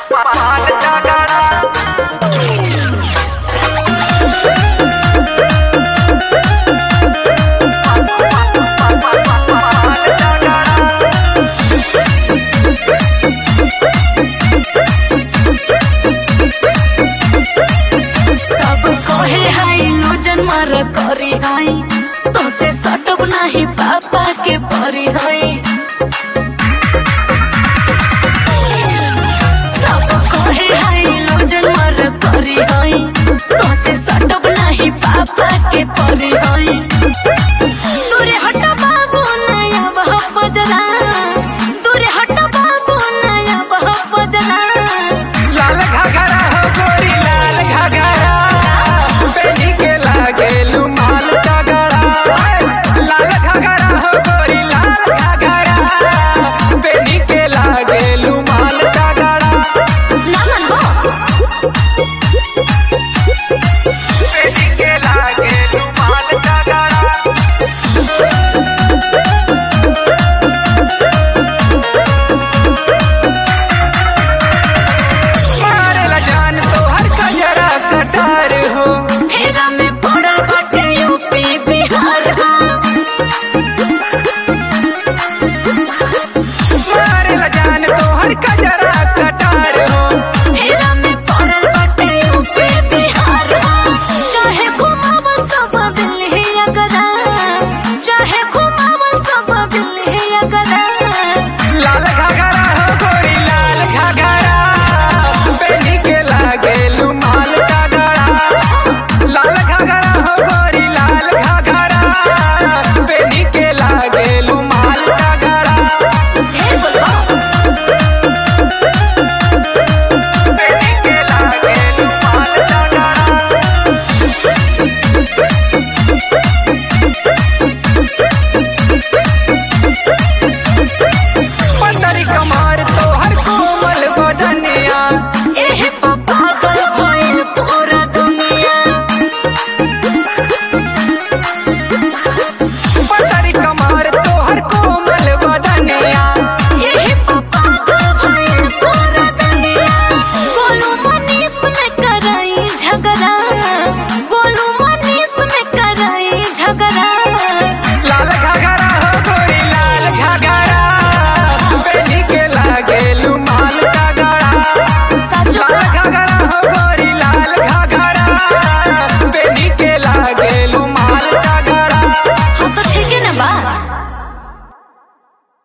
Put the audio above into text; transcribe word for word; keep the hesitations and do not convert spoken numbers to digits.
मर करी हई तो से सटब नहीं पापा के परी हई सब कहे हई लोजन मर करी हई तो से सटब नहीं पापा के परी हई तोरे हट बाबू नया वह बजरा